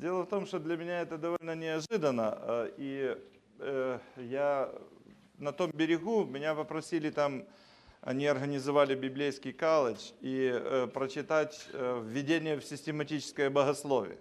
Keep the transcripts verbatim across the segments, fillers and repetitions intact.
дело в том, что для меня это довольно неожиданно. э, И э, я на том берегу, меня попросили там, они организовали библейский колледж, и э, прочитать э, введение в систематическое богословие.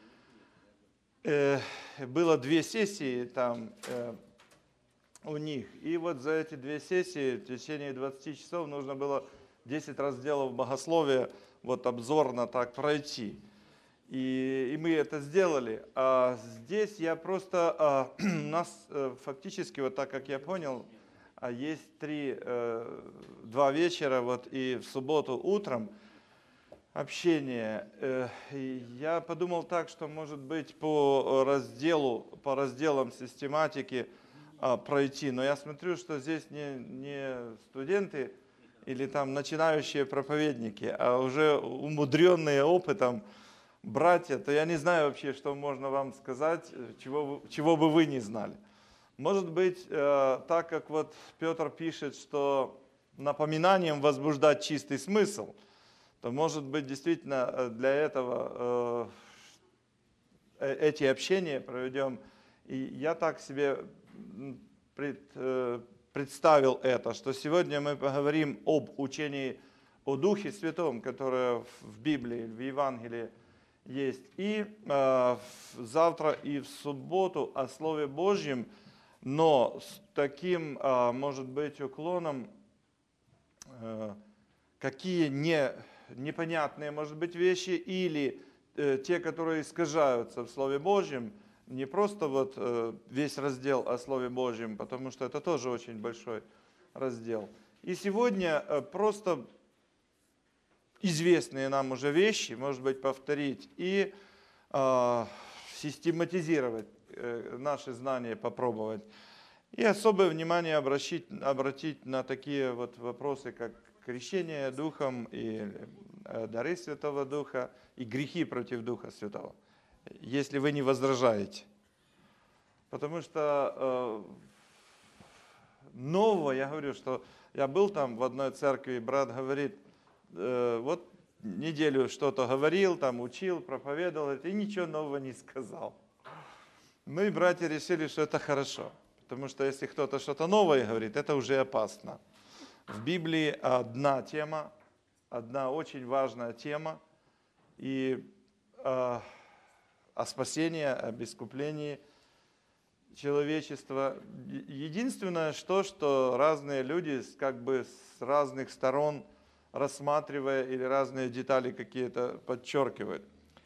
Э, Было две сессии там э, у них, и вот за эти две сессии в течение двадцати часов нужно было десять разделов богословия, вот обзорно так пройти. И, и мы это сделали. А здесь я просто, а, у нас а, фактически, вот так как я понял, а есть три, а, два вечера, вот и в субботу утром общение. И я подумал так, что может быть по разделу, по разделам систематики а, пройти. Но я смотрю, что здесь не, не студенты или там начинающие проповедники, а уже умудренные опытом братья, то я не знаю вообще, что можно вам сказать, чего, вы, чего бы вы не знали. Может быть, э, так как вот Петр пишет, что напоминанием возбуждать чистый смысл, то может быть действительно для этого э, эти общения проведем. И я так себе пред, э, представил это, что сегодня мы поговорим об учении о Духе Святом, которое в Библии, в Евангелии есть. И э, завтра и в субботу о Слове Божьем, но с таким, э, может быть, уклоном, э, какие не, непонятные, может быть, вещи, или э, те, которые искажаются в Слове Божьем, не просто вот э, весь раздел о Слове Божьем, потому что это тоже очень большой раздел. И сегодня э, просто известные нам уже вещи, может быть, повторить и э, систематизировать э, наши знания, попробовать. И особое внимание обратить, обратить на такие вот вопросы, как крещение Духом и э, дары Святого Духа и грехи против Духа Святого, если вы не возражаете. Потому что э, нового, я говорю, что я был там в одной церкви, и брат говорит, вот неделю что-то говорил, там учил, проповедовал, и ничего нового не сказал. Ну и братья решили, что это хорошо, потому что если кто-то что-то новое говорит, это уже опасно. В Библии одна тема, одна очень важная тема, и э, о спасении, об искуплении человечества. Единственное, что, что разные люди как бы с разных сторон, рассматривая или разные детали какие-то подчеркивают.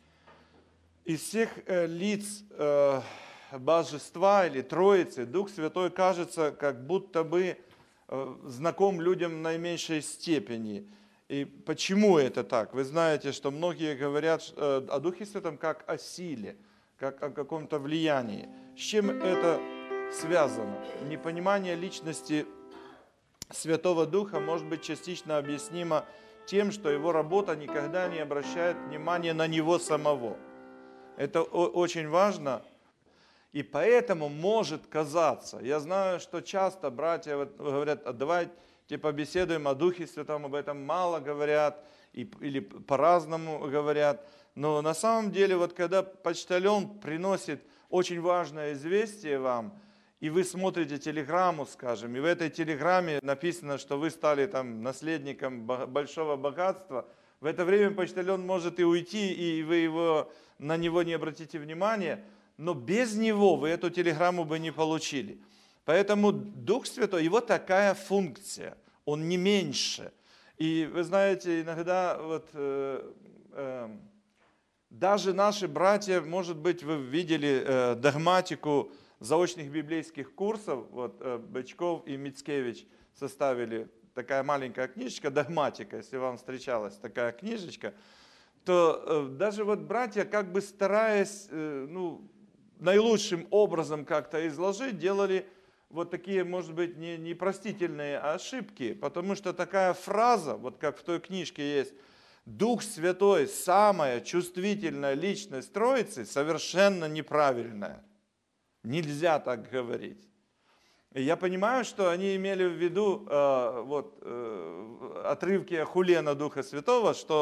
Из всех э, лиц э, Божества или Троицы Дух Святой кажется, как будто бы э, знаком людям в наименьшей степени. И почему это так? Вы знаете, что многие говорят э, о Духе Святом как о силе, как о каком-то влиянии. С чем это связано? Непонимание личности Святого Духа может быть частично объяснимо тем, что его работа никогда не обращает внимания на него самого. Это очень важно, и поэтому может казаться, я знаю, что часто братья говорят, а давайте побеседуем о Духе Святом, об этом мало говорят, или по-разному говорят, но на самом деле, вот когда почтальон приносит очень важное известие вам, и вы смотрите телеграмму, скажем, и в этой телеграмме написано, что вы стали там наследником большого богатства, в это время почтальон может и уйти, и вы его, на него не обратите внимания, но без него вы эту телеграмму бы не получили. Поэтому Дух Святой, его такая функция, он не меньше. И вы знаете, иногда вот, э, э, даже наши братья, может быть, вы видели э, догматику заочных библейских курсов, вот э, Бычков и Мицкевич составили такая маленькая книжечка, догматика, если вам встречалась такая книжечка, то э, даже вот братья, как бы стараясь э, ну, наилучшим образом как-то изложить, делали вот такие, может быть, не, непростительные ошибки, потому что такая фраза, вот как в той книжке есть, Дух Святой, самая чувствительная личность Троицы, совершенно неправильная. Нельзя так говорить. И я понимаю, что они имели в виду э, вот, э, отрывки о хуле на Духа Святого, что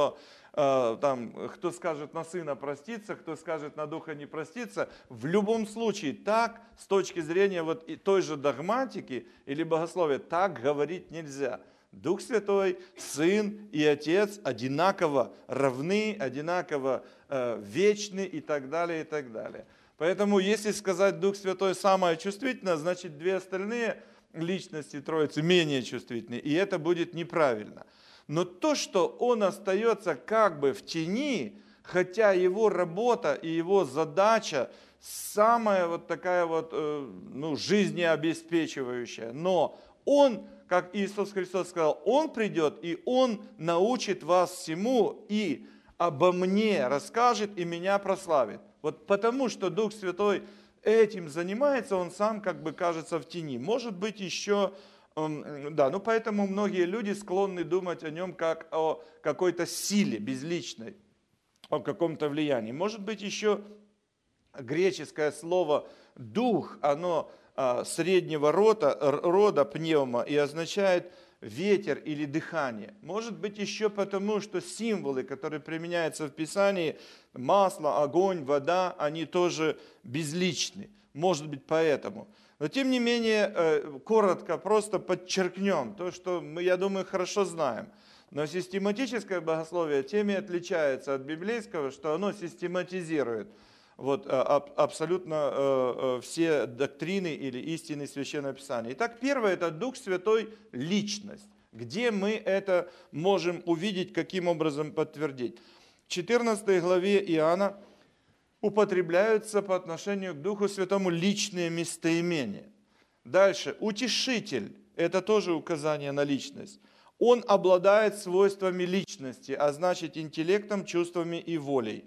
там, кто скажет на Сына проститься, кто скажет на Духа не проститься. В любом случае, так, с точки зрения вот и той же догматики или богословия, так говорить нельзя. Дух Святой, Сын и Отец одинаково равны, одинаково э, вечны и так далее, и так далее. Поэтому, если сказать Дух Святой самое чувствительное, значит, две остальные личности Троицы менее чувствительны, и это будет неправильно. Но то, что он остается как бы в тени, хотя его работа и его задача самая вот такая вот, ну, жизнеобеспечивающая, но он, как Иисус Христос сказал, он придет и он научит вас всему и обо мне расскажет и меня прославит. Вот потому, что Дух Святой этим занимается, он сам как бы кажется в тени. Может быть еще... Да, ну поэтому многие люди склонны думать о нем как о какой-то силе безличной, о каком-то влиянии. Может быть, еще греческое слово «дух», оно среднего рода, рода пневма и означает ветер или дыхание. Может быть, еще потому, что символы, которые применяются в Писании, масло, огонь, вода, они тоже безличны. Может быть, поэтому. Но, тем не менее, коротко просто подчеркнем то, что мы, я думаю, хорошо знаем. Но систематическое богословие тем и отличается от библейского, что оно систематизирует вот, абсолютно все доктрины или истины Священного Писания. Итак, первое – это Дух Святой – личность. Где мы это можем увидеть, каким образом подтвердить? В четырнадцатой главе Иоанна употребляются по отношению к Духу Святому личные местоимения. Дальше. Утешитель – это тоже указание на личность. Он обладает свойствами личности, а значит интеллектом, чувствами и волей.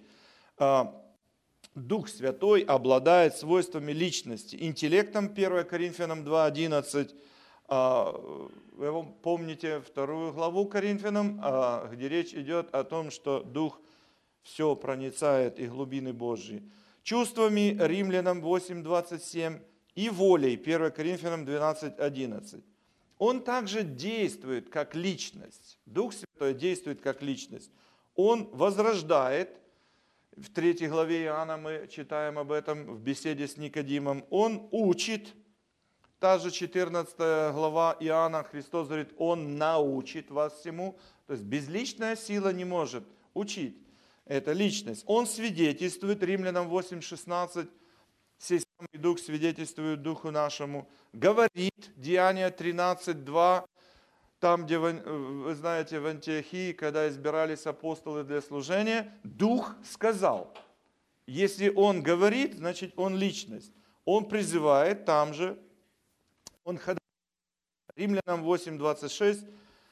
Дух Святой обладает свойствами личности. Интеллектом, первое Коринфянам два одиннадцать. Вы помните вторую главу Коринфянам, где речь идет о том, что Дух все проницает и глубины Божьи. Чувствами, Римлянам восемь двадцать семь, и волей, первое Коринфянам двенадцать одиннадцать. Он также действует как личность. Дух Святой действует как личность. Он возрождает, в третьей главе Иоанна мы читаем об этом в беседе с Никодимом. Он учит, та же четырнадцатая глава Иоанна, Христос говорит, Он научит вас всему. То есть безличная сила не может учить. Это личность. Он свидетельствует, Римлянам восемь шестнадцать, сей самый Дух свидетельствует Духу нашему, говорит, Деяния тринадцать два, там, где, вы знаете, в Антиохии, когда избирались апостолы для служения, Дух сказал. Если Он говорит, значит, Он личность. Он призывает там же, Он ходатайствует. Римлянам восемь двадцать шесть,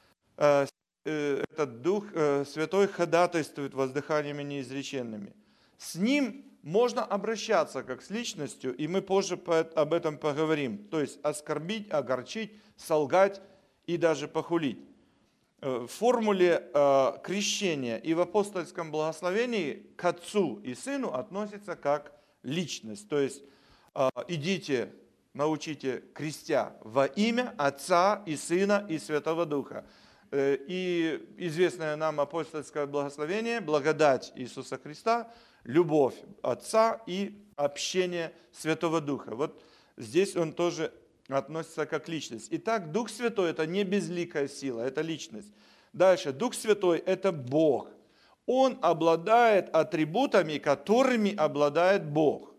этот Дух Святой ходатайствует воздыханиями неизреченными. С Ним можно обращаться как с личностью, и мы позже об этом поговорим. То есть оскорбить, огорчить, солгать и даже похулить. В формуле крещения и в апостольском благословении к Отцу и Сыну относится как личность. То есть идите, научите, крестя во имя Отца и Сына и Святого Духа. И известное нам апостольское благословение, благодать Иисуса Христа, любовь Отца и общение Святого Духа. Вот здесь он тоже относится как личность. Итак, Дух Святой – это не безликая сила, это личность. Дальше, Дух Святой – это Бог. Он обладает атрибутами, которыми обладает Бог.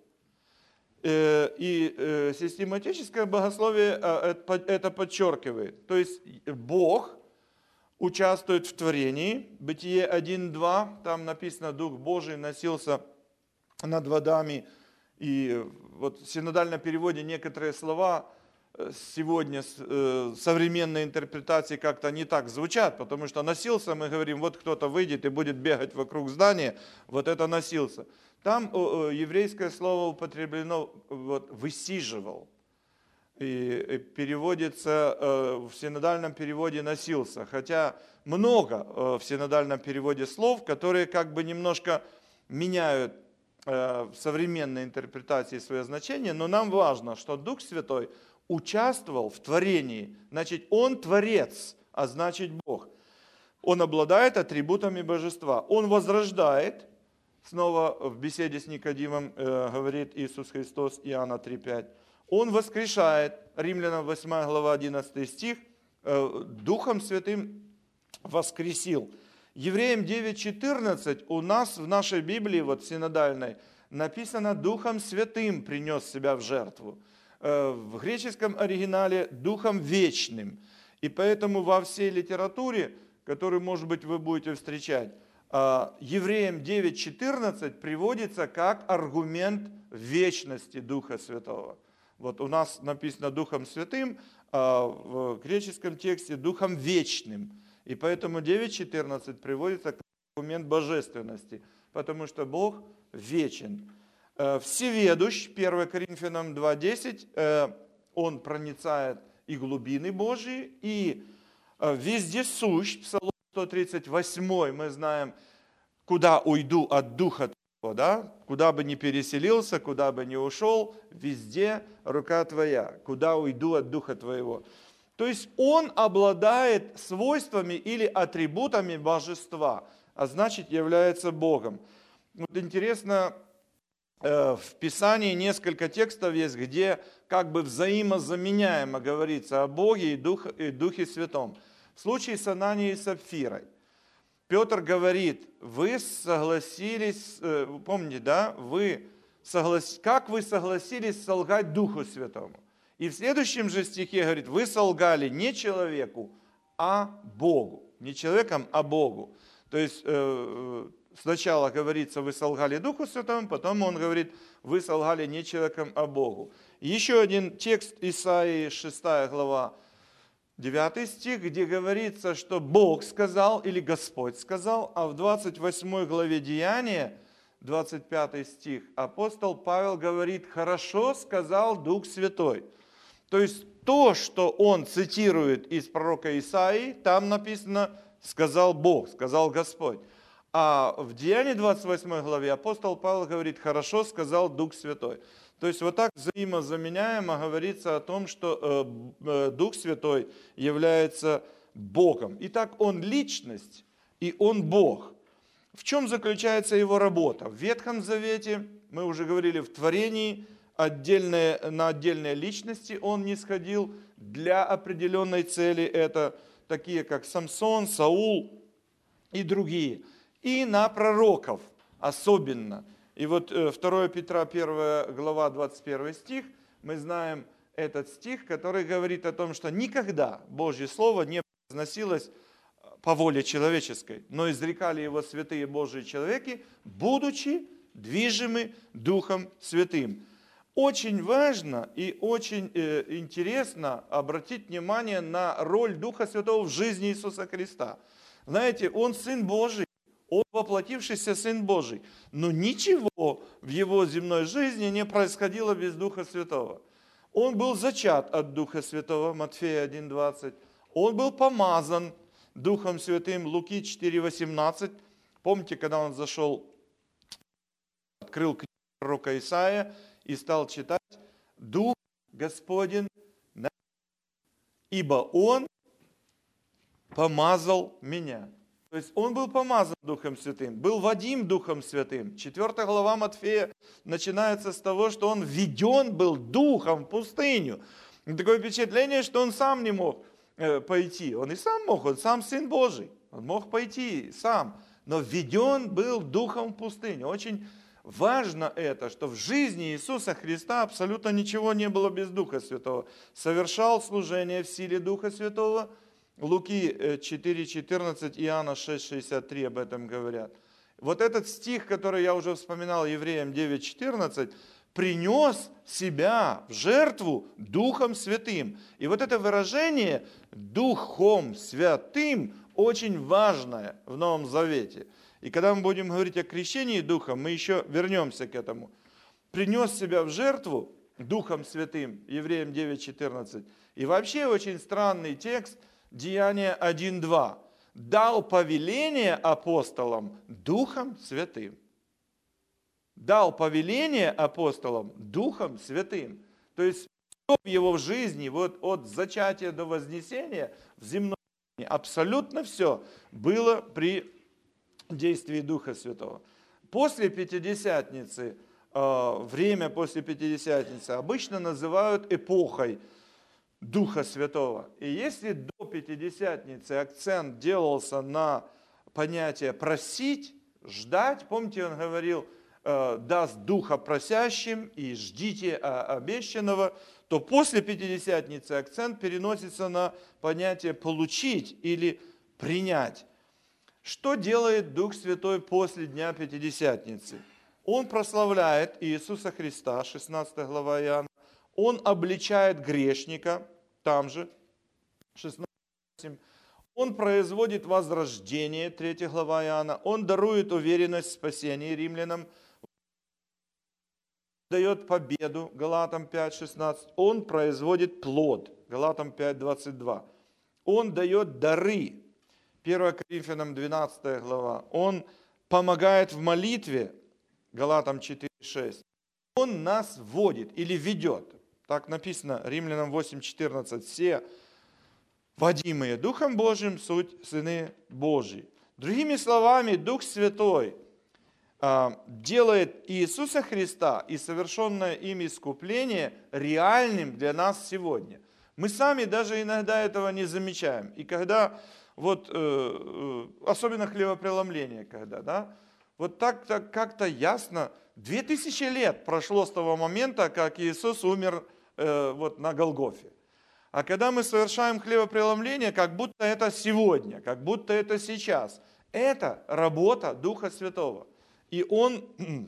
И систематическое богословие это подчеркивает. То есть Бог участвует в творении. Бытие один два, там написано, Дух Божий носился над водами. И вот в синодальном переводе некоторые слова сегодня в современной интерпретации как-то не так звучат, потому что носился, мы говорим, вот кто-то выйдет и будет бегать вокруг здания, вот это носился. Там еврейское слово употреблено вот, «высиживал». И переводится в синодальном переводе «носился». Хотя много в синодальном переводе слов, которые как бы немножко меняют в современной интерпретации свое значение, но нам важно, что Дух Святой участвовал в творении. Значит, Он творец, а значит Бог. Он обладает атрибутами божества. Он возрождает, снова в беседе с Никодимом э, говорит Иисус Христос, Иоанна три пять. Он воскрешает, Римлянам восьмая глава одиннадцатый стих, э, Духом Святым воскресил. Евреям девять четырнадцать у нас в нашей Библии, вот синодальной, написано «Духом Святым принес себя в жертву». В греческом оригинале «Духом Вечным». И поэтому во всей литературе, которую, может быть, вы будете встречать, Евреям девять четырнадцать приводится как аргумент вечности Духа Святого. Вот у нас написано «Духом Святым», а в греческом тексте «Духом Вечным». И поэтому девять четырнадцать приводится как аргумент божественности, потому что Бог вечен. Всеведущ, первое Коринфянам два десять, Он проницает и глубины Божьи, и вездесущ, Псалом сто тридцать восемь, мы знаем, куда уйду от Духа Твоего, да? Куда бы ни переселился, куда бы ни ушел, везде рука Твоя, куда уйду от Духа Твоего. То есть Он обладает свойствами или атрибутами божества, а значит является Богом. Вот интересно, в Писании несколько текстов есть, где как бы взаимозаменяемо говорится о Боге и Духе, и Духе Святом. В случае с Ананией и Сапфирой Петр говорит, вы согласились, помните, да, вы соглас... как вы согласились солгать Духу Святому? И в следующем же стихе говорит, вы солгали не человеку, а Богу. Не человеком, а Богу. То есть э, сначала говорится, вы солгали Духу Святому, потом он говорит, вы солгали не человеком, а Богу. Еще один текст Исаии, шестая глава, девятый стих, где говорится, что Бог сказал или Господь сказал, а в двадцать восьмой главе Деяния, двадцать пятый стих, апостол Павел говорит, хорошо сказал Дух Святой. То есть то, что он цитирует из пророка Исаии, там написано «сказал Бог», «сказал Господь». А в Деянии двадцать восьмой главе апостол Павел говорит «хорошо сказал Дух Святой». То есть вот так взаимозаменяемо говорится о том, что Дух Святой является Богом. Итак, Он личность и Он Бог. В чем заключается Его работа? В Ветхом Завете, мы уже говорили, в творении, Отдельные, на отдельные личности он нисходил для определенной цели. Это такие, как Самсон, Саул и другие. И на пророков особенно. И вот второе Петра, первая глава, двадцать первый стих, мы знаем этот стих, который говорит о том, что никогда Божье Слово не произносилось по воле человеческой, но изрекали его святые Божьи человеки, будучи движимы Духом Святым. Очень важно и очень э, интересно обратить внимание на роль Духа Святого в жизни Иисуса Христа. Знаете, Он Сын Божий, Он воплотившийся Сын Божий, но ничего в Его земной жизни не происходило без Духа Святого. Он был зачат от Духа Святого, Матфея один двадцать. Он был помазан Духом Святым, Луки четыре восемнадцать. Помните, когда Он зашел, открыл книгу пророка Исаия, и стал читать «Дух Господень, ибо Он помазал меня». То есть Он был помазан Духом Святым, был водим Духом Святым. Четвертая глава Матфея начинается с того, что Он введен был Духом в пустыню. И такое впечатление, что Он сам не мог пойти. Он и сам мог, Он сам Сын Божий. Он мог пойти сам, но введен был Духом в пустыню. Очень важно это, что в жизни Иисуса Христа абсолютно ничего не было без Духа Святого. Совершал служение в силе Духа Святого. Луки четыре четырнадцать, Иоанна шесть шестьдесят три об этом говорят. Вот этот стих, который я уже вспоминал, Евреям девять четырнадцать, принес себя в жертву Духом Святым. И вот это выражение «Духом Святым» очень важное в Новом Завете. И когда мы будем говорить о крещении Духом, мы еще вернемся к этому. Принес себя в жертву Духом Святым, Евреям девять четырнадцать. И вообще очень странный текст, Деяния один два. Дал повеление апостолам Духом Святым. Дал повеление апостолам Духом Святым. То есть все в его жизни, вот от зачатия до вознесения в земной Абсолютно все было при действии Духа Святого. После Пятидесятницы, время после Пятидесятницы обычно называют эпохой Духа Святого. И если до Пятидесятницы акцент делался на понятие просить, ждать, помните, он говорил, даст Духа просящим и ждите обещанного, то после Пятидесятницы акцент переносится на понятие получить или принять. Что делает Дух Святой после Дня Пятидесятницы? Он прославляет Иисуса Христа, шестнадцатая глава Иоанна, он обличает грешника, там же, шестнадцать восемь. Он производит возрождение, третья глава Иоанна. Он дарует уверенность в спасении римлянам. Дает победу, Галатам пять шестнадцать. Он производит плод, Галатам пять двадцать два. Он дает дары, первое Коринфянам двенадцатая глава. Он помогает в молитве, Галатам четыре шесть. Он нас вводит или ведет. Так написано, Римлянам восемь четырнадцать. Все водимые Духом Божьим суть сыны Божьи. Другими словами, Дух Святой делает Иисуса Христа и совершенное им искупление реальным для нас сегодня. Мы сами даже иногда этого не замечаем. И когда, вот, особенно хлебопреломление, когда, да, вот так как-то ясно, две тысячи лет прошло с того момента, как Иисус умер вот, на Голгофе. А когда мы совершаем хлебопреломление, как будто это сегодня, как будто это сейчас. Это работа Духа Святого. И он,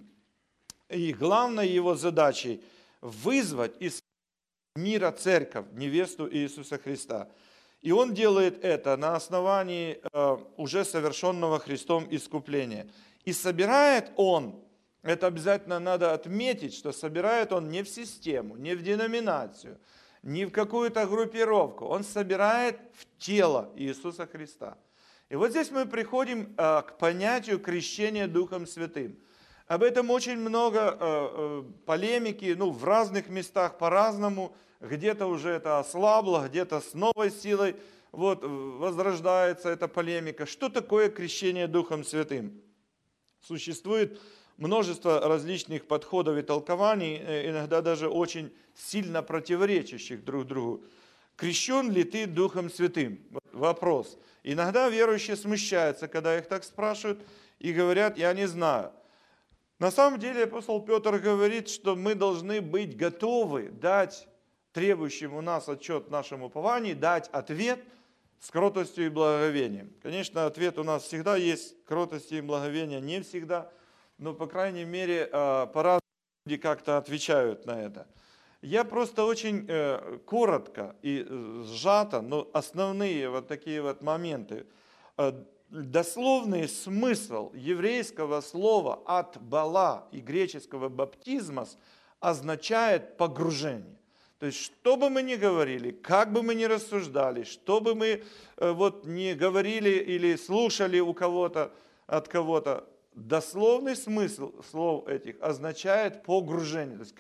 и главной его задачей вызвать из мира церковь, невесту Иисуса Христа. И он делает это на основании уже совершенного Христом искупления. И собирает он, это обязательно надо отметить, что собирает он не в систему, не в деноминацию, не в какую-то группировку. Он собирает в тело Иисуса Христа. И вот здесь мы приходим к понятию крещения Духом Святым. Об этом очень много полемики, ну, в разных местах по-разному. Где-то уже это ослабло, где-то с новой силой вот, возрождается эта полемика. Что такое крещение Духом Святым? Существует множество различных подходов и толкований, иногда даже очень сильно противоречащих друг другу. Крещен ли ты Духом Святым? Вопрос. Иногда верующие смущаются, когда их так спрашивают, и говорят, я не знаю. На самом деле апостол Петр говорит, что мы должны быть готовы дать требующим у нас отчет в нашем уповании, дать ответ с кротостью и благоговением. Конечно, ответ у нас всегда есть, кротости и благоговения не всегда, но, по крайней мере, по-разному люди как-то отвечают на это. Я просто очень коротко и сжато, но основные вот такие вот моменты. Дословный смысл еврейского слова «от бала» и греческого «баптизмос» означает погружение. То есть, что бы мы ни говорили, как бы мы ни рассуждали, что бы мы вот ни говорили или слушали у кого-то, от кого-то, дословный смысл слов этих означает погружение. То есть,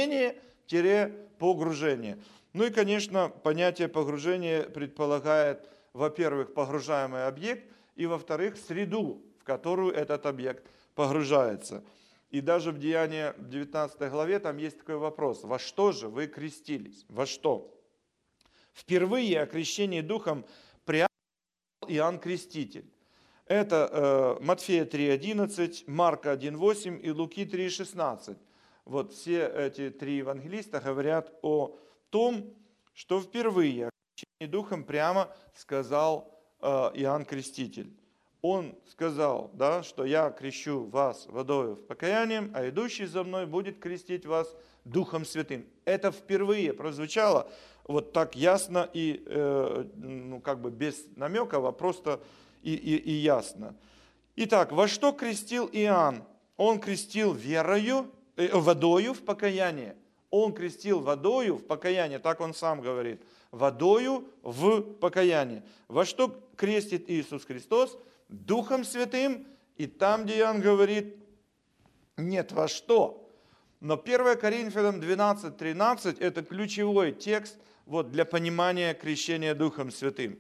крещение-погружение. Ну и, конечно, понятие погружения предполагает, во-первых, погружаемый объект, и, во-вторых, среду, в которую этот объект погружается. И даже в Деянии в девятнадцатой главе там есть такой вопрос. Во что же вы крестились? Во что? Впервые о крещении Духом приобщил Иоанн Креститель. Это э, Матфея три одиннадцать, Марка один восемь и Луки три шестнадцать. Вот все эти три евангелиста говорят о том, что впервые о крещении Духом прямо сказал Иоанн Креститель. Он сказал, да, что я крещу вас водою в покаянием, а идущий за мной будет крестить вас Духом Святым. Это впервые прозвучало вот так ясно и э, ну, как бы без намеков, а просто и, и, и ясно. Итак, во что крестил Иоанн? Он крестил верою, э, водою в покаяние. Он крестил водою в покаяние, так он сам говорит. Водою в покаяние. Во что крестит Иисус Христос? Духом Святым. И там, где Иоанн говорит, нет, во что. Но первое Коринфянам двенадцать тринадцать это ключевой текст вот, для понимания крещения Духом Святым.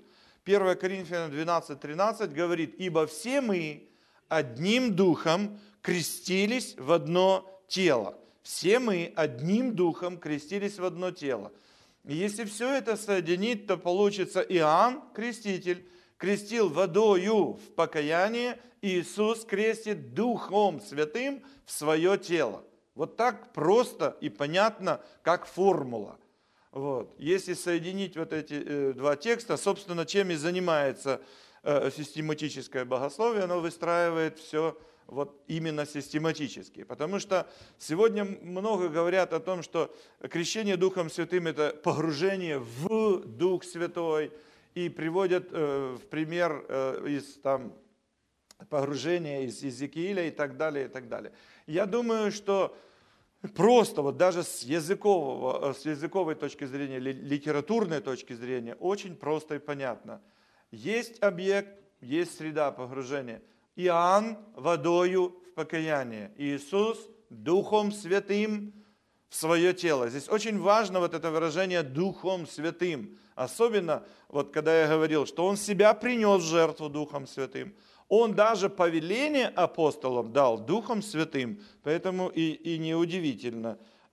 первое Коринфянам двенадцать тринадцать говорит: «Ибо все мы одним духом крестились в одно тело». Все мы одним духом крестились в одно тело. И если все это соединить, то получится: Иоанн, креститель, крестил водою в покаяние, и Иисус крестит Духом Святым в свое тело. Вот так просто и понятно, как формула. Вот. Если соединить вот эти э, два текста, собственно, чем и занимается э, систематическое богословие, оно выстраивает все вот именно систематически. Потому что сегодня много говорят о том, что крещение Духом Святым – это погружение в Дух Святой, и приводят э, в пример э, из там, погружения из Иезекииля и так далее, и так далее. Я думаю, что просто вот даже с, языкового, с языковой точки зрения, литературной точки зрения, очень просто и понятно. Есть объект, есть среда погружения. Иоанн водою в покаяние, Иисус Духом Святым в свое тело. Здесь очень важно вот это выражение Духом Святым. Особенно, вот когда я говорил, что Он себя принес в жертву Духом Святым. Он даже повеление апостолам дал Духом Святым. Поэтому и, и неудивительно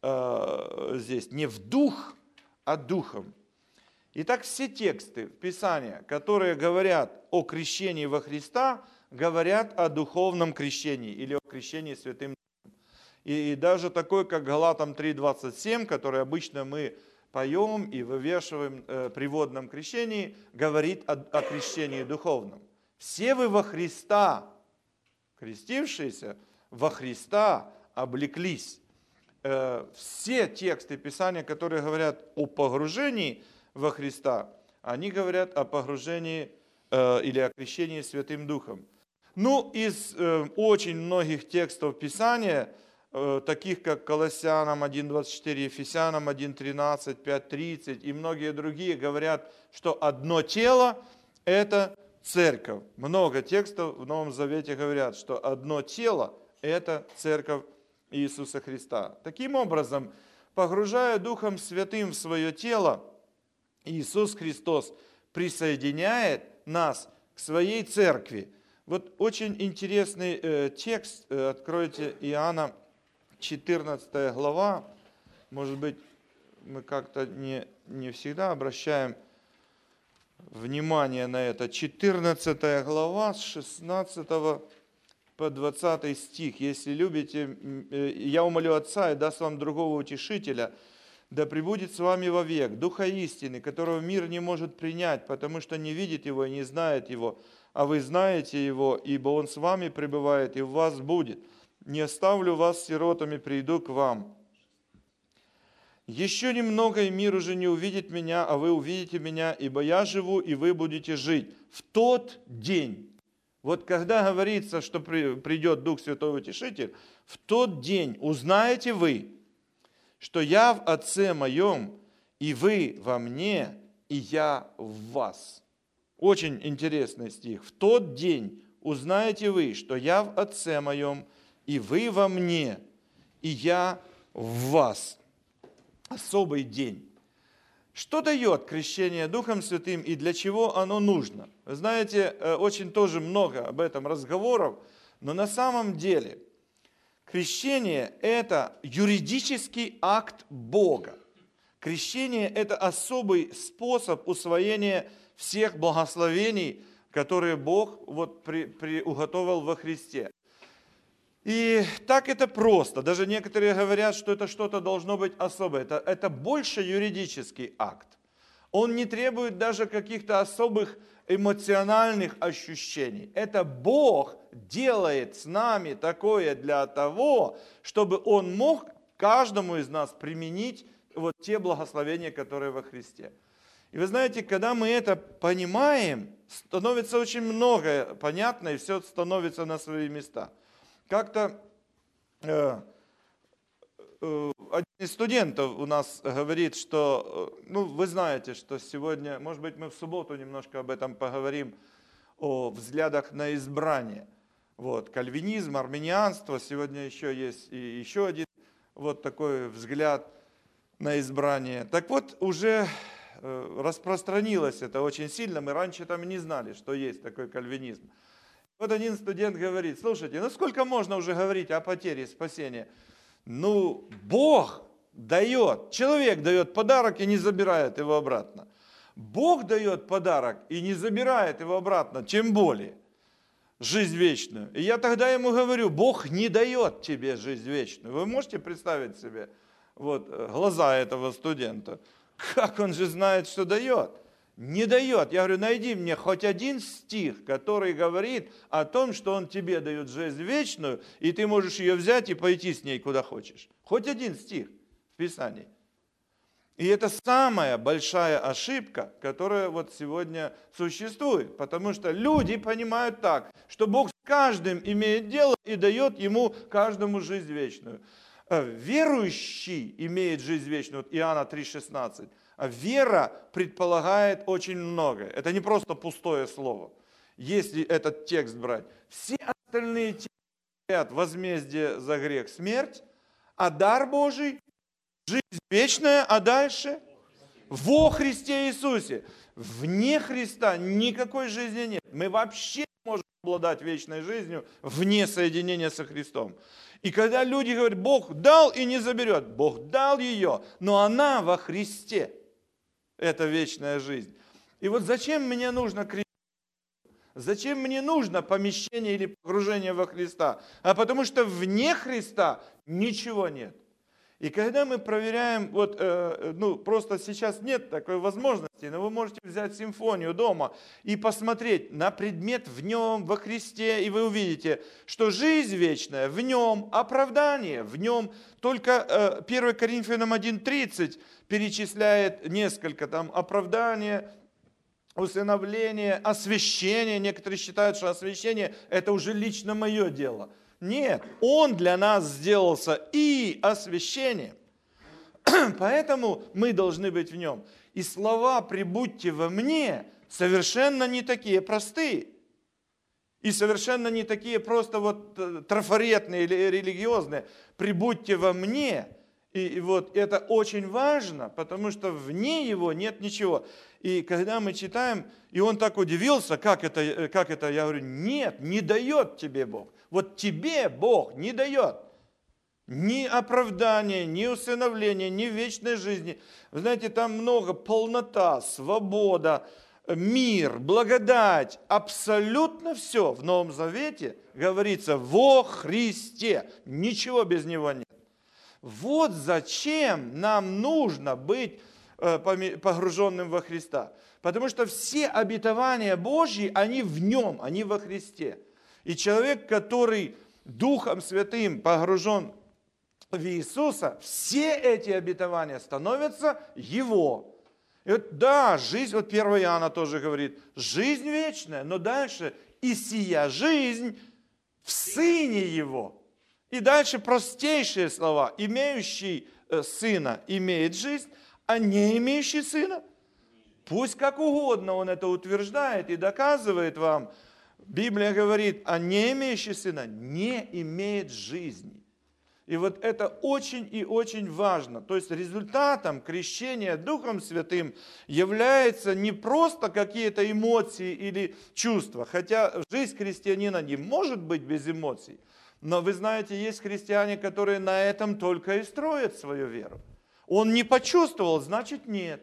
э, здесь не в дух, а духом. Итак, все тексты Писания, которые говорят о крещении во Христа, говорят о духовном крещении или о крещении Святым Духом. И, и даже такой, как Галатам три двадцать семь, который обычно мы поем и вывешиваем э, при водном крещении, говорит о, о крещении духовном. Все вы во Христа, крестившиеся, во Христа облеклись. Э, все тексты Писания, которые говорят о погружении во Христа, они говорят о погружении э, или о крещении Святым Духом. Ну, из э, очень многих текстов Писания, э, таких как Колоссянам один двадцать четыре, Ефесянам один тринадцать, пять тридцать и многие другие, говорят, что одно тело – это церковь. Много текстов в Новом Завете говорят, что одно тело – это церковь Иисуса Христа. Таким образом, погружая Духом Святым в свое тело, Иисус Христос присоединяет нас к своей церкви. Вот очень интересный э, текст, э, откройте Иоанна четырнадцатая глава, может быть, мы как-то не, не всегда обращаем внимание на это. четырнадцатая глава с шестнадцатого по двадцатый стих. Если любите, э, я умолю Отца и даст вам другого утешителя, да пребудет с вами вовек, Духа истины, которого мир не может принять, потому что не видит его и не знает его. А вы знаете Его, ибо Он с вами пребывает и в вас будет. Не оставлю вас сиротами, приду к вам. Еще немного, и мир уже не увидит меня, а вы увидите меня, ибо я живу, и вы будете жить. В тот день, вот когда говорится, что придет Дух Святой Утешитель, в тот день узнаете вы, что я в Отце моем, и вы во мне, и я в вас. Очень интересный стих. В тот день узнаете вы, что я в Отце моем, и вы во мне, и я в вас. Особый день. Что дает крещение Духом Святым и для чего оно нужно? Вы знаете, очень тоже много об этом разговоров, но на самом деле крещение – это юридический акт Бога. Крещение – это особый способ усвоения всех благословений, которые Бог вот при, при, уготовил во Христе. И так это просто. Даже некоторые говорят, что это что-то должно быть особое. Это, это больше юридический акт. Он не требует даже каких-то особых эмоциональных ощущений. Это Бог делает с нами такое для того, чтобы Он мог каждому из нас применить вот те благословения, которые во Христе. И вы знаете, когда мы это понимаем, становится очень многое понятно, и все становится на свои места. Как-то э, э, один из студентов у нас говорит, что, ну, вы знаете, что сегодня, может быть, мы в субботу немножко об этом поговорим, о взглядах на избрание. Вот, кальвинизм, армянианство, сегодня еще есть и еще один вот такой взгляд на избрание. Так вот, уже распространилось это очень сильно. Мы раньше там и не знали, что есть такой кальвинизм. Вот один студент говорит: слушайте, ну сколько можно уже говорить о потере спасения? Ну, Бог дает, человек дает подарок и не забирает его обратно. Бог дает подарок и не забирает его обратно, тем более жизнь вечную. И я тогда ему говорю: Бог не дает тебе жизнь вечную. Вы можете представить себе вот глаза этого студента? Как он же знает, что дает? Не дает. Я говорю: найди мне хоть один стих, который говорит о том, что он тебе дает жизнь вечную, и ты можешь ее взять и пойти с ней куда хочешь. Хоть один стих в Писании. И это самая большая ошибка, которая вот сегодня существует. Потому что люди понимают так, что Бог с каждым имеет дело и дает ему каждому жизнь вечную. Верующий имеет жизнь вечную, вот Иоанна три шестнадцать. А вера предполагает очень многое. Это не просто пустое слово. Если этот текст брать, все остальные тексты говорят: возмездие за грех смерть, а дар Божий жизнь вечная, а дальше во Христе Иисусе. Вне Христа никакой жизни нет. Мы вообще не можем обладать вечной жизнью вне соединения со Христом. И когда люди говорят: Бог дал и не заберет, Бог дал ее, но она во Христе. Это вечная жизнь. И вот зачем мне нужно креститься? Зачем мне нужно помещение или погружение во Христа? А потому что вне Христа ничего нет. И когда мы проверяем, вот, э, ну, просто сейчас нет такой возможности, но вы можете взять симфонию дома и посмотреть на предмет в нем, во Христе, и вы увидите, что жизнь вечная в нем, оправдание в нем. Только э, первое Коринфянам один тридцать перечисляет несколько там оправдания, усыновление, освящение. Некоторые считают, что освящение – это уже лично мое дело. Нет, Он для нас сделался и освящением. Поэтому мы должны быть в Нем. И слова «прибудьте во мне» совершенно не такие простые. И совершенно не такие просто вот трафаретные или религиозные. «Прибудьте во мне». И вот это очень важно, потому что вне Его нет ничего. И когда мы читаем, и он так удивился, как это, как это, я говорю: нет, не дает тебе Бог. Вот тебе Бог не дает ни оправдания, ни усыновления, ни вечной жизни. Вы знаете, там много: полнота, свобода, мир, благодать. Абсолютно все в Новом Завете говорится во Христе. Ничего без Него нет. Вот зачем нам нужно быть погруженным во Христа. Потому что все обетования Божьи, они в Нем, они во Христе. И человек, который Духом Святым погружен в Иисуса, все эти обетования становятся Его. И вот, да, жизнь, вот первое Иоанна тоже говорит, жизнь вечная, но дальше и сия жизнь в Сыне Его. И дальше простейшие слова: имеющий Сына имеет жизнь, а не имеющий Сына, пусть как угодно он это утверждает и доказывает вам. Библия говорит: а не имеющий Сына не имеет жизни. И вот это очень и очень важно. То есть результатом крещения Духом Святым является не просто какие-то эмоции или чувства. Хотя жизнь христианина не может быть без эмоций. Но вы знаете, есть христиане, которые на этом только и строят свою веру. Он не почувствовал, значит нет.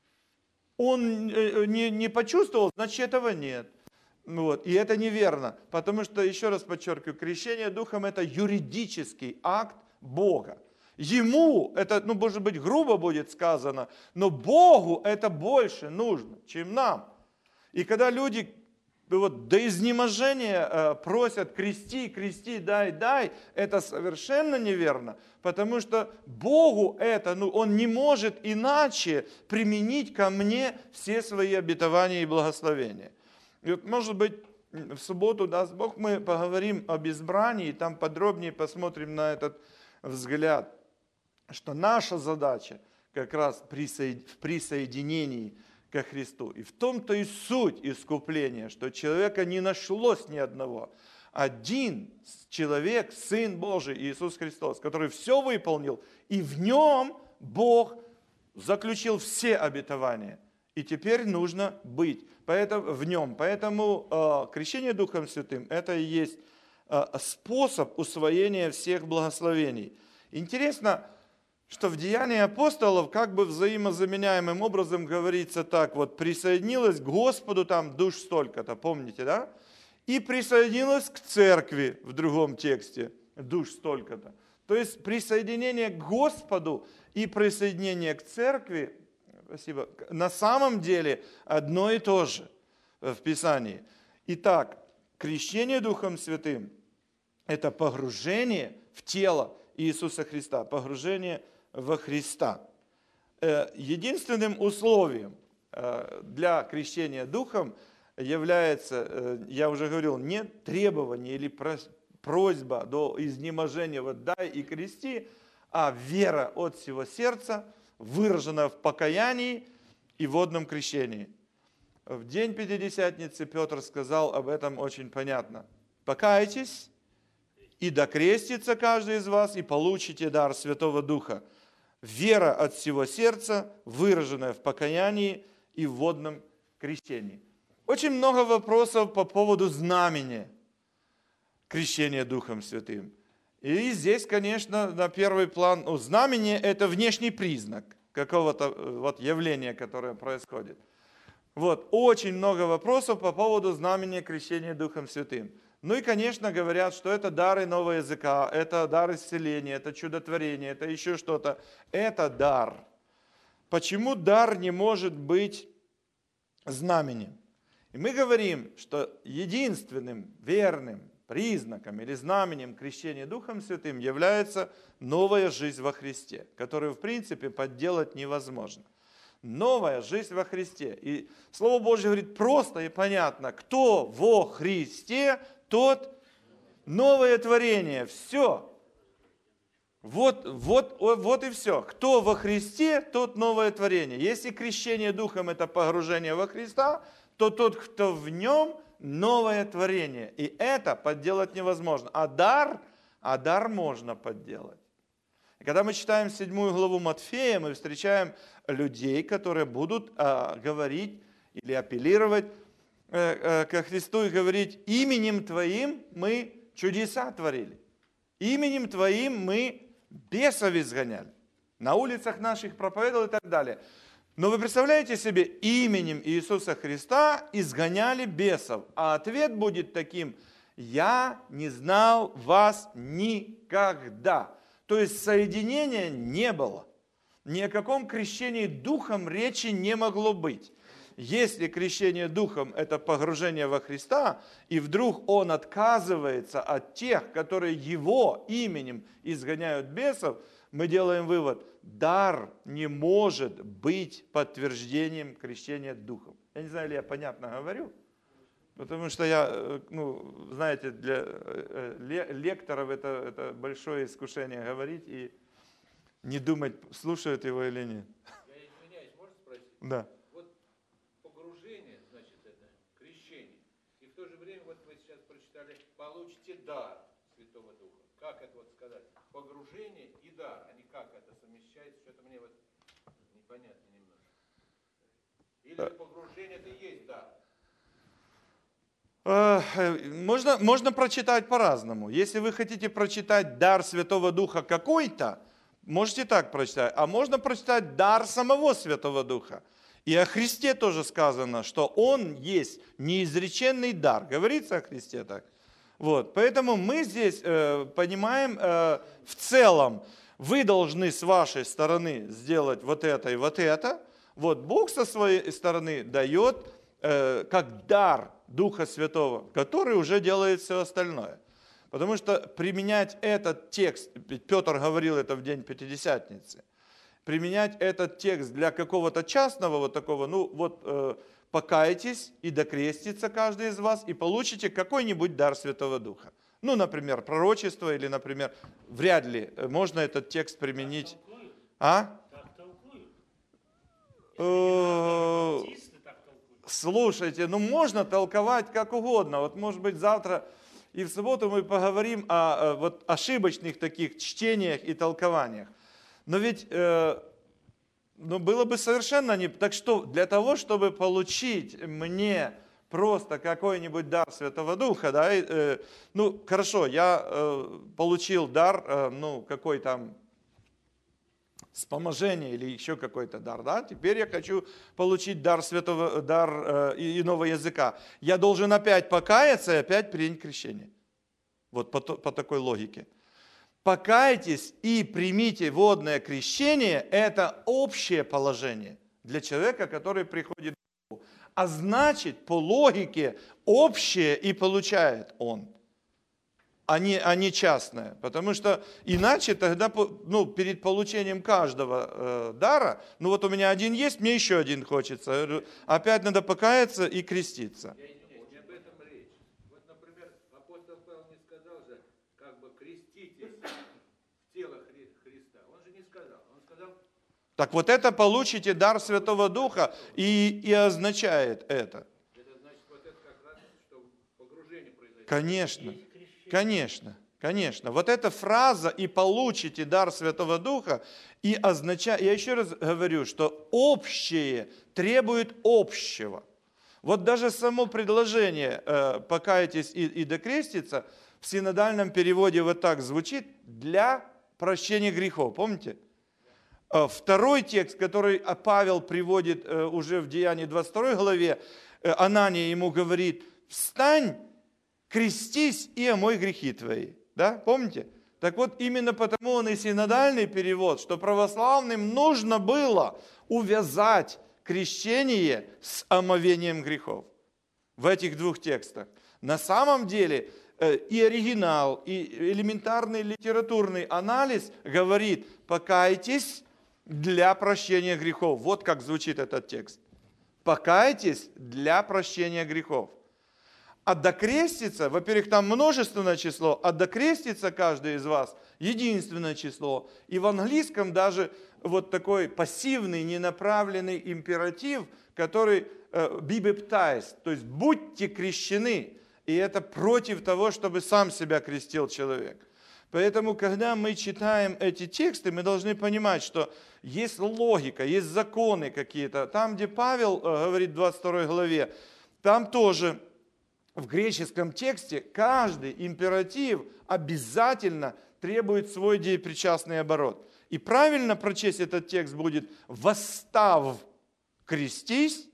Он не, не почувствовал, значит этого нет. Вот. И это неверно, потому что, еще раз подчеркиваю, крещение Духом – это юридический акт Бога. Ему это, ну, может быть, грубо будет сказано, но Богу это больше нужно, чем нам. И когда люди вот до изнеможения э, просят: крести, крести, дай, дай, это совершенно неверно, потому что Богу это, ну, Он не может иначе применить ко мне все свои обетования и благословения. И вот, может быть, в субботу, даст Бог, мы поговорим об избрании, там подробнее посмотрим на этот взгляд, что наша задача как раз в присоединении ко Христу. И в том-то и суть искупления, что человека не нашлось ни одного. Один человек, Сын Божий, Иисус Христос, который все выполнил, и в Нем Бог заключил все обетования. И теперь нужно быть поэтому, в нем. Поэтому э, крещение Духом Святым – это и есть э, способ усвоения всех благословений. Интересно, что в Деянии апостолов как бы взаимозаменяемым образом говорится так, вот присоединилась к Господу там душ столько-то, помните, да? И присоединилась к церкви в другом тексте, душ столько-то. То есть присоединение к Господу и присоединение к церкви, спасибо, на самом деле одно и то же в Писании. Итак, крещение Духом Святым – это погружение в тело Иисуса Христа, погружение во Христа. Единственным условием для крещения Духом является, я уже говорил, не требование или просьба до изнеможения вот дай и крести, а вера от всего сердца, выраженная в покаянии и водном крещении. В день Пятидесятницы Петр сказал об этом очень понятно. Покайтесь, и докрестится каждый из вас, и получите дар Святого Духа. Вера от всего сердца, выраженная в покаянии и в водном крещении. Очень много вопросов по поводу знамения крещения Духом Святым. И здесь, конечно, на первый план, ну, знамение – это внешний признак какого-то вот явления, которое происходит. Вот, очень много вопросов по поводу знамения крещения Духом Святым. Ну и, конечно, говорят, что это дары нового языка, это дар исцеления, это чудотворение, это еще что-то. Это дар. Почему дар не может быть знаменем? И мы говорим, что единственным верным признаком или знаменем крещения Духом Святым является новая жизнь во Христе, которую, в принципе, подделать невозможно. Новая жизнь во Христе. И Слово Божье говорит просто и понятно, кто во Христе, тот новое творение. Все. Вот, вот, вот и все. Кто во Христе, тот новое творение. Если крещение Духом – это погружение во Христа, то тот, кто в нем, новое творение. И это подделать невозможно. А дар, а дар можно подделать. И когда мы читаем седьмую главу Матфея, мы встречаем людей, которые будут а, говорить или апеллировать а, а, ко Христу и говорить: именем Твоим мы чудеса творили. Именем Твоим мы бесов изгоняли. На улицах наших проповедовал и так далее. Но вы представляете себе, именем Иисуса Христа изгоняли бесов. А ответ будет таким: я не знал вас никогда. То есть соединения не было. Ни о каком крещении Духом речи не могло быть. Если крещение Духом – это погружение во Христа, и вдруг Он отказывается от тех, которые Его именем изгоняют бесов, мы делаем вывод: дар не может быть подтверждением крещения Духом. Я не знаю, ли я понятно говорю, потому что я, ну, знаете, для лекторов это, это большое искушение говорить и не думать, слушают его или нет. Я извиняюсь, можно спросить? Да. Вот погружение, значит, это крещение. И в то же время, вот вы сейчас прочитали, получите дар Святого Духа. Как это вот сказать? Погружение и дар. Они как это совмещаются? Что-то мне вот непонятно немножко. Или погружение это и есть дар? Можно, можно прочитать по-разному. Если вы хотите прочитать дар Святого Духа какой-то, можете так прочитать. А можно прочитать дар самого Святого Духа. И о Христе тоже сказано, что Он есть неизреченный дар. Говорится о Христе так. Вот. Поэтому мы здесь э, понимаем э, в целом, вы должны с вашей стороны сделать вот это и вот это. Вот Бог со своей стороны дает э, как дар Духа Святого, который уже делает все остальное. Потому что применять этот текст, Петр говорил это в день Пятидесятницы, применять этот текст для какого-то частного вот такого, ну вот э, покайтесь и докрестится каждый из вас и получите какой-нибудь дар Святого Духа. Ну, например, пророчество или, например, вряд ли можно этот текст применить. А? Слушайте, ну можно толковать как угодно. Вот может быть завтра и в субботу мы поговорим о, о вот, ошибочных таких чтениях и толкованиях. Но ведь э, Ну, было бы совершенно не... Так что, для того, чтобы получить мне просто какой-нибудь дар Святого Духа, да, э, ну, хорошо, я э, получил дар, э, ну, какой там, вспоможение или еще какой-то дар, да, теперь я хочу получить дар святого, дар э, иного языка. Я должен опять покаяться и опять принять крещение. Вот по, по такой логике. Покайтесь и примите водное крещение – это общее положение для человека, который приходит к Богу. А значит, по логике, общее и получает он, а не, а не частное. Потому что иначе тогда, ну, перед получением каждого э, дара, ну вот у меня один есть, мне еще один хочется. Опять надо покаяться и креститься. Я извиняюсь, не об этом речь. Вот, например, апостол Павел не сказал же, как бы креститесь в тело Христа. Он же не сказал. Он сказал... Так вот это получите дар Святого Духа и, и означает это. Это значит, вот это как раз, что погружение произойдет. Конечно. Конечно, конечно. Вот эта фраза «и получите дар Святого Духа» и означает, я еще раз говорю, что общее требует общего. Вот даже само предложение «покайтесь и, и докреститься» в синодальном переводе вот так звучит: «для прощения грехов». Помните? Второй текст, который Павел приводит уже в Деянии двадцать второй главе, Анания ему говорит: «Встань, крестись и омой грехи твои». Да, помните? Так вот, именно потому он и синодальный перевод, что православным нужно было увязать крещение с омовением грехов в этих двух текстах. На самом деле и оригинал, и элементарный литературный анализ говорит: покайтесь для прощения грехов. Вот как звучит этот текст. Покайтесь для прощения грехов. А докреститься, во-первых, там множественное число, а докреститься каждый из вас единственное число. И в английском даже вот такой пассивный, ненаправленный императив, который э, be baptized, то есть будьте крещены. И это против того, чтобы сам себя крестил человек. Поэтому, когда мы читаем эти тексты, мы должны понимать, что есть логика, есть законы какие-то. Там, где Павел э, говорит в двадцать второй главе, там тоже... В греческом тексте каждый императив обязательно требует свой деепричастный оборот. И правильно прочесть этот текст будет: «Восстав, крестись,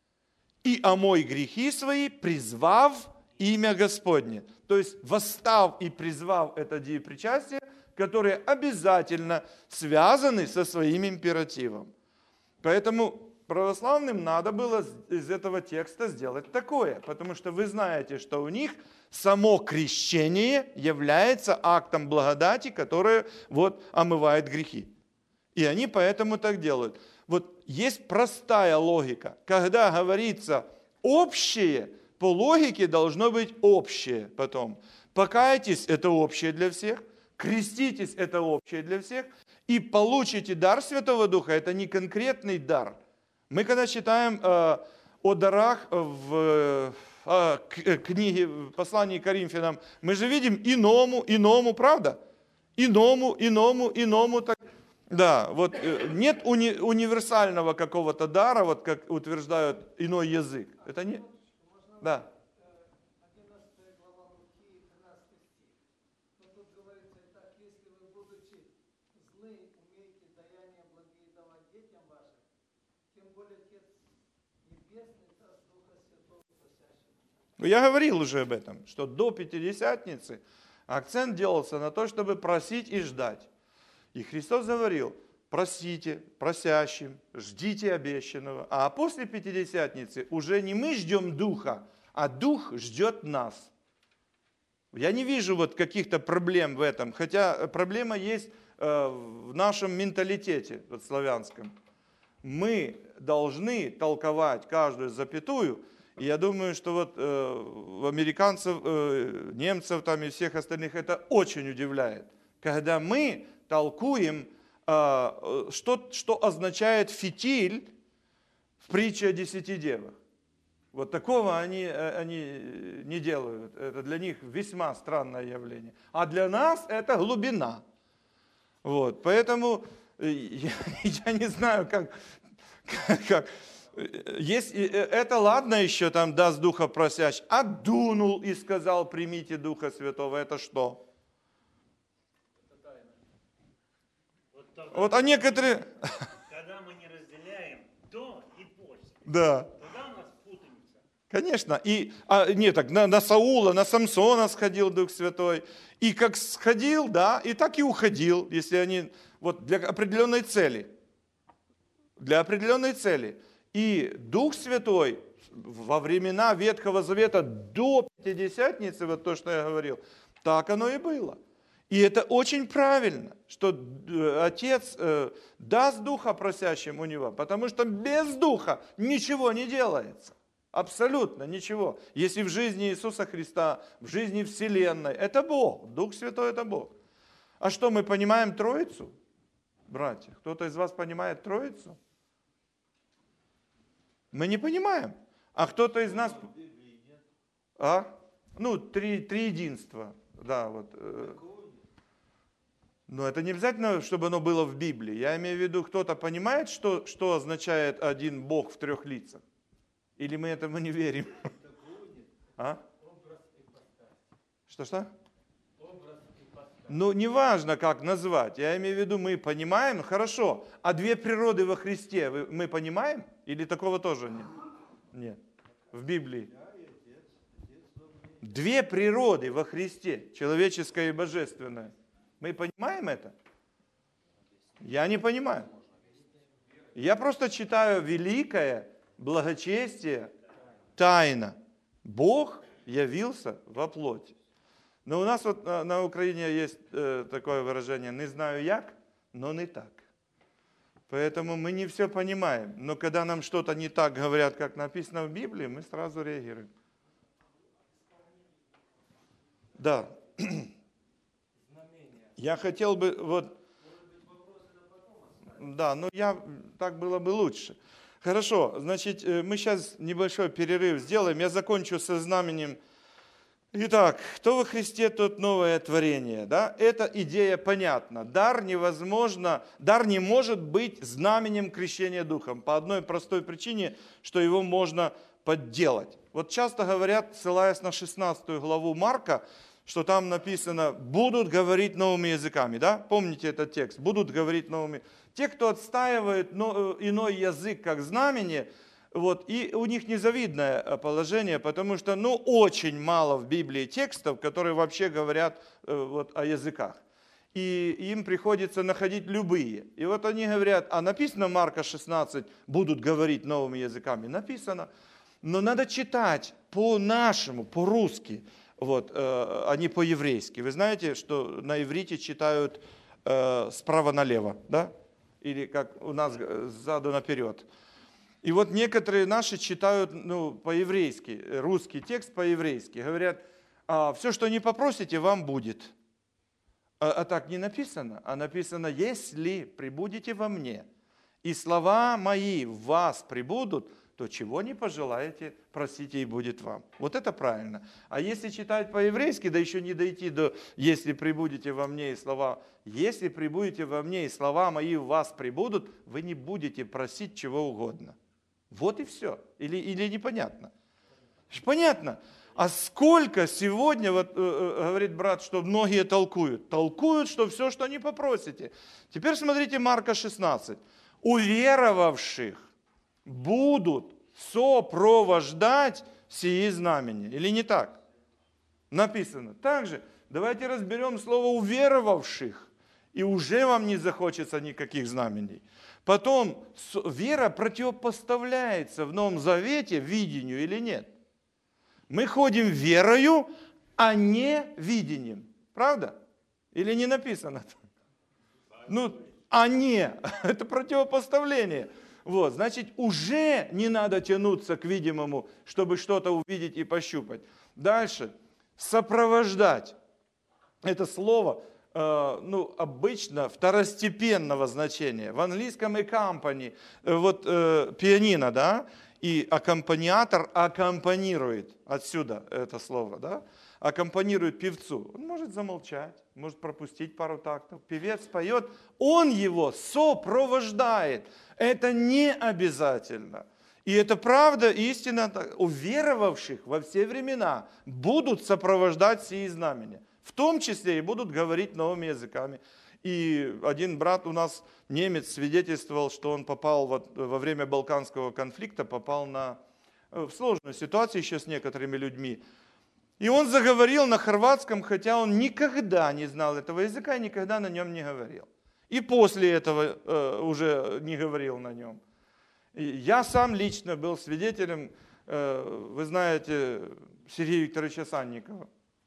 и омой грехи свои, призвав имя Господне». То есть восстав и призвав — это деепричастие, которые обязательно связаны со своим императивом. Поэтому православным надо было из этого текста сделать такое, потому что вы знаете, что у них само крещение является актом благодати, которое вот омывает грехи. И они поэтому так делают. Вот есть простая логика. Когда говорится общее, по логике должно быть общее потом. Покайтесь — это общее для всех. Креститесь — это общее для всех. И получите дар Святого Духа — это не конкретный дар. Мы когда читаем э, о дарах в э, книге, в послании к Коринфянам, мы же видим иному, иному, правда? Иному, иному, иному. Так, да, вот э, нет уни, универсального какого-то дара, вот как утверждают, иной язык. Это не... Да. Я говорил уже об этом, что до Пятидесятницы акцент делался на то, чтобы просить и ждать. И Христос говорил: просите, просящим, ждите обещанного. А после Пятидесятницы уже не мы ждем Духа, а Дух ждет нас. Я не вижу вот каких-то проблем в этом, хотя проблема есть в нашем менталитете, вот славянском. Мы должны толковать каждую запятую. И я думаю, что вот э, американцев, э, немцев там и всех остальных это очень удивляет, когда мы толкуем, э, что, что означает фитиль в притче о десяти девах. Вот такого они, они не делают. Это для них весьма странное явление. А для нас это глубина. Вот. Поэтому я, я не знаю, как, как. Есть, это ладно еще там даст Духа просящий, а дунул и сказал, примите Духа Святого, это что? Вот, а некоторые... Когда мы не разделяем до и после, да. тогда у нас путаница. Конечно. И, а, нет, так на, на Саула, на Самсона сходил Дух Святой. И как сходил, да, и так и уходил, если они... Вот для определенной цели. Для определенной цели. И Дух Святой во времена Ветхого Завета до Пятидесятницы, вот то, что я говорил, так оно и было. И это очень правильно, что Отец э, даст Духа просящим у Него, потому что без Духа ничего не делается. Абсолютно ничего. Если в жизни Иисуса Христа, в жизни Вселенной, это Бог. Дух Святой – это Бог. А что, мы понимаем Троицу? Братья, кто-то из вас понимает Троицу? Мы не понимаем. А кто-то из нас... А? Ну, три, три единства. Да, вот. Но это не обязательно, чтобы оно было в Библии. Я имею в виду, кто-то понимает, что, что означает один Бог в трех лицах? Или мы этому не верим? А? Что-что? Ну, неважно, как назвать. Я имею в виду, мы понимаем, хорошо. А две природы во Христе мы понимаем? Или такого тоже нет? Нет. В Библии. Две природы во Христе, человеческая и божественная. Мы понимаем это? Я не понимаю. Я просто читаю великое благочестие, тайна. Бог явился во плоти. Но у нас вот на, на Украине есть э, такое выражение: не знаю як, но не так. Поэтому мы не все понимаем. Но когда нам что-то не так говорят, как написано в Библии, мы сразу реагируем. Да. Я хотел бы, вот, да, но я, так было бы лучше. Хорошо, значит, мы сейчас небольшой перерыв сделаем. Я закончу со знаменем. Итак, кто во Христе, тот новое творение. Да? Эта идея понятна. Дар невозможно, дар не может быть знаменем крещения Духом. По одной простой причине, что его можно подделать. Вот часто говорят, ссылаясь на шестнадцатую главу Марка, что там написано, будут говорить новыми языками. Да? Помните этот текст? Будут говорить новыми. Те, кто отстаивает иной язык как знамение, вот, и у них незавидное положение, потому что ну, очень мало в Библии текстов, которые вообще говорят вот, о языках. И им приходится находить любые. И вот они говорят, а написано Марка шестнадцать, будут говорить новыми языками. Написано. Но надо читать по-нашему, по-русски, вот, э, а не по-еврейски. Вы знаете, что на иврите читают э, справа налево, да? Или как у нас сзаду наперед. И вот некоторые наши читают ну, по-еврейски, русский текст по-еврейски. Говорят, а, все, что не попросите, вам будет. А, а так не написано, а написано, если прибудете во мне, и слова мои в вас прибудут, то чего не пожелаете, просите, и будет вам. Вот это правильно. А если читать по-еврейски, да еще не дойти до «если прибудете во мне, и слова...» Если прибудете во мне, и слова мои в вас прибудут, вы не будете просить чего угодно. Вот и все. Или, или непонятно? Понятно. А сколько сегодня, вот, э, говорит брат, что многие толкуют? Толкуют, что все, что не попросите. Теперь смотрите Марка шестнадцать. Уверовавших будут сопровождать сии знамения. Или не так? Написано. Также давайте разберем слово уверовавших. И уже вам не захочется никаких знамений. Потом, вера противопоставляется в Новом Завете видению или нет? Мы ходим верою, а не видением. Правда? Или не написано? Ну, а не. Это противопоставление. Вот, значит, уже не надо тянуться к видимому, чтобы что-то увидеть и пощупать. Дальше. Сопровождать. Это слово... ну, обычно второстепенного значения. В английском accompany, вот э, пианино, да, и аккомпаниатор аккомпанирует, отсюда это слово, да. аккомпанирует певцу, он может замолчать, может пропустить пару тактов. Певец поет, он его сопровождает. Это не обязательно. И это правда, истина, у веровавших во все времена будут сопровождать сии знамения. В том числе и будут говорить новыми языками. И один брат у нас, немец, свидетельствовал, что он попал вот во время Балканского конфликта, попал на, в сложную ситуацию еще с некоторыми людьми. И он заговорил на хорватском, хотя он никогда не знал этого языка и никогда на нем не говорил. И после этого э, уже не говорил на нем. И я сам лично был свидетелем, э, вы знаете, Сергея Викторовича Санникова.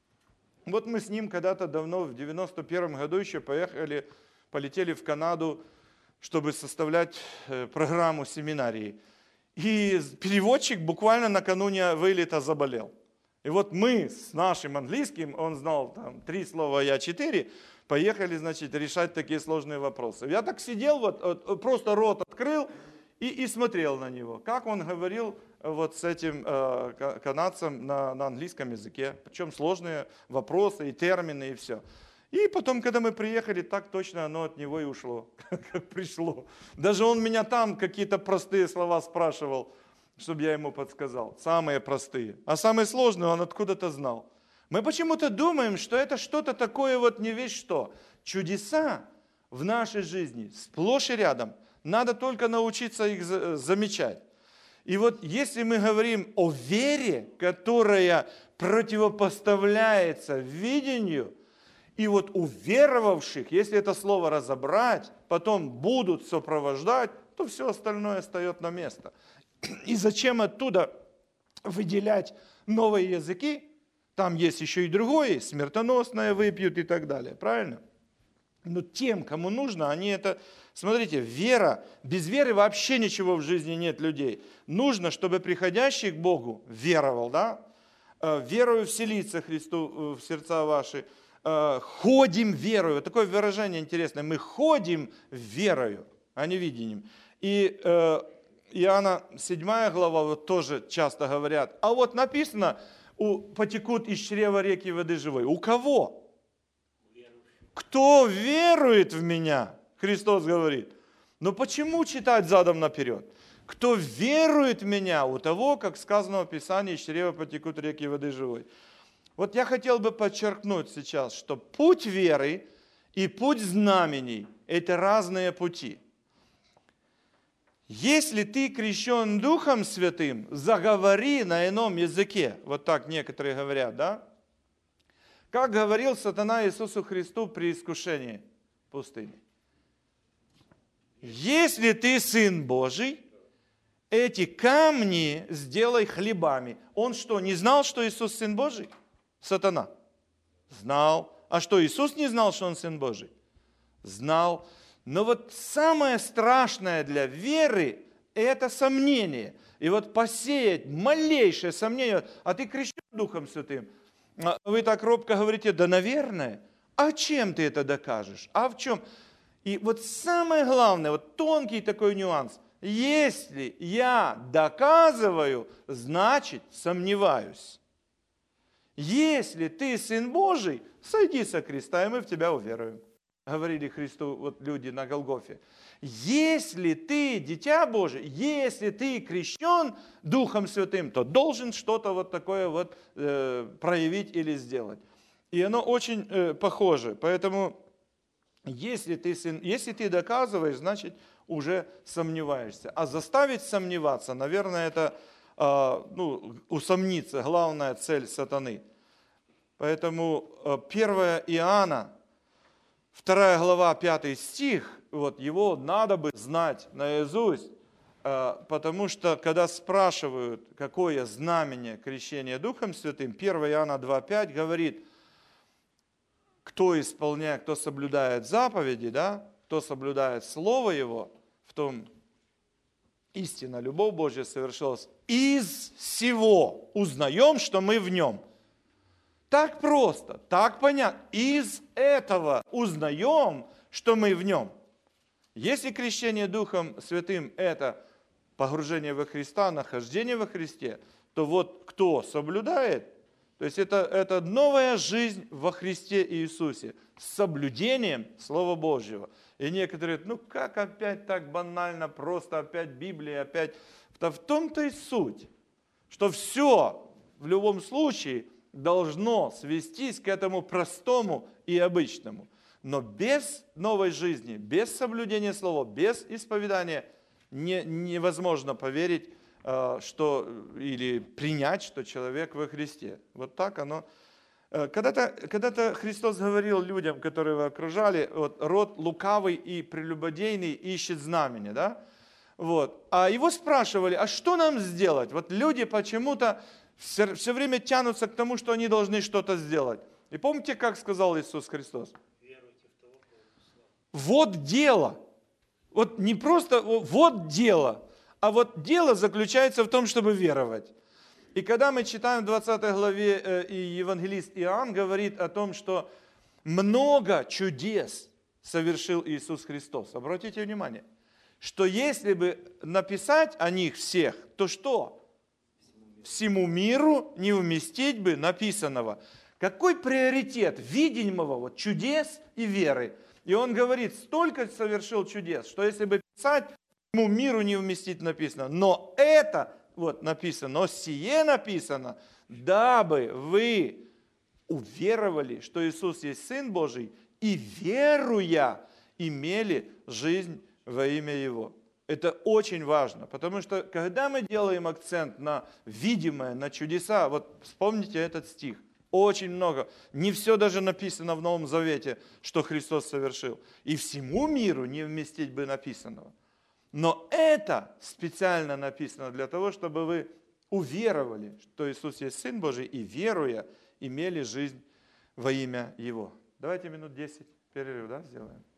Вот мы с ним когда-то давно, в девяносто первом году еще поехали, полетели в Канаду, чтобы составлять программу семинарии. И переводчик буквально накануне вылета заболел. И вот мы с нашим английским, он знал там три слова, я четыре, поехали, значит, решать такие сложные вопросы. Я так сидел, вот, просто рот открыл и, и смотрел на него, как он говорил вот с этим э, канадцем на, на английском языке. Причем сложные вопросы и термины, и все. И потом, когда мы приехали, так точно оно от него и ушло, как пришло. Даже он меня там какие-то простые слова спрашивал, чтобы я ему подсказал. Самые простые. А самые сложные он откуда-то знал. Мы почему-то думаем, что это что-то такое вот не весь что. Чудеса в нашей жизни сплошь и рядом. Надо только научиться их замечать. И вот если мы говорим о вере, которая противопоставляется видению, и вот у веровавших, если это слово разобрать, потом будут сопровождать, то все остальное встает на место. И зачем оттуда выделять новые языки? Там есть еще и другое, смертоносное выпьют и так далее, правильно? Но тем, кому нужно, они это... Смотрите, вера, без веры вообще ничего в жизни нет людей. Нужно, чтобы приходящий к Богу веровал, да? Верою вселиться Христу в сердца ваши. Ходим верою. Вот такое выражение интересное. Мы ходим верою, а не видением. И Иоанна седьмая глава, вот тоже часто говорят. А вот написано, потекут из чрева реки воды живой. У кого? Кто верует в меня? Христос говорит. Но почему читать задом наперед? Кто верует в меня, у того, как сказано в Писании, из чрева потекут реки воды живой. Вот я хотел бы подчеркнуть сейчас, что путь веры и путь знамений – это разные пути. Если ты крещен Духом Святым, заговори на ином языке. Вот так некоторые говорят, да? Как говорил сатана Иисусу Христу при искушении в пустыне. Если ты Сын Божий, эти камни сделай хлебами. Он что, не знал, что Иисус Сын Божий? Сатана. Знал. А что, Иисус не знал, что Он Сын Божий? Знал. Но вот самое страшное для веры – это сомнение. И вот посеять малейшее сомнение, а ты крещен Духом Святым. Вы так робко говорите, да, наверное. А чем ты это докажешь? А в чем? И вот самое главное, вот тонкий такой нюанс. Если я доказываю, значит сомневаюсь. Если ты Сын Божий, сойди со креста, и мы в тебя уверуем. Говорили Христу вот люди на Голгофе. Если ты дитя Божие, если ты крещен Духом Святым, то должен что-то вот такое вот э, проявить или сделать. И оно очень э, похоже. Поэтому если ты, сын, если ты доказываешь, значит уже сомневаешься. А заставить сомневаться, наверное, это э, ну, усомниться, главная цель сатаны. Поэтому э, первое Иоанна, вторая глава, пятый стих, вот его надо бы знать наизусть, потому что, когда спрашивают, какое знамение крещения Духом Святым, первое Иоанна два пять говорит, кто исполняет, кто соблюдает заповеди, да, кто соблюдает Слово Его, в том истина, любовь Божья совершилась, из всего узнаем, что мы в Нем. Так просто, так понятно. Из этого узнаем, что мы в Нем. Если крещение Духом Святым – это погружение во Христа, нахождение во Христе, то вот кто соблюдает, То есть это, это новая жизнь во Христе Иисусе с соблюдением Слова Божьего. И некоторые говорят, ну как опять так банально, просто опять Библия, опять... Да в том-то и суть, что все в любом случае должно свестись к этому простому и обычному. Но без новой жизни, без соблюдения Слова, без исповедания не, невозможно поверить, что, или принять, что человек во Христе. Вот так оно. Когда-то, когда-то Христос говорил людям, которые его окружали, вот, род лукавый и прелюбодейный ищет знамения, да? Вот. А его спрашивали, а что нам сделать? Вот люди почему-то все, все время тянутся к тому, что они должны что-то сделать. И помните, как сказал Иисус Христос? Вот дело. Вот не просто вот дело, а вот дело заключается в том, чтобы веровать. И когда мы читаем в двадцатой главе, и евангелист Иоанн говорит о том, что много чудес совершил Иисус Христос. Обратите внимание, что если бы написать о них всех, то что? Всему миру не уместить бы написанного. Какой приоритет видимого вот, чудес и веры? И он говорит, столько совершил чудес, что если бы писать, всему миру не уместить написано. Но это вот написано, но сие написано, дабы вы уверовали, что Иисус есть Сын Божий, и веруя имели жизнь во имя Его. Это очень важно, потому что когда мы делаем акцент на видимое, на чудеса, вот вспомните этот стих, очень много, не все даже написано в Новом Завете, что Христос совершил, и всему миру не вместить бы написанного. Но это специально написано для того, чтобы вы уверовали, что Иисус есть Сын Божий, и веруя имели жизнь во имя Его. Давайте минут десять перерыв, да, сделаем.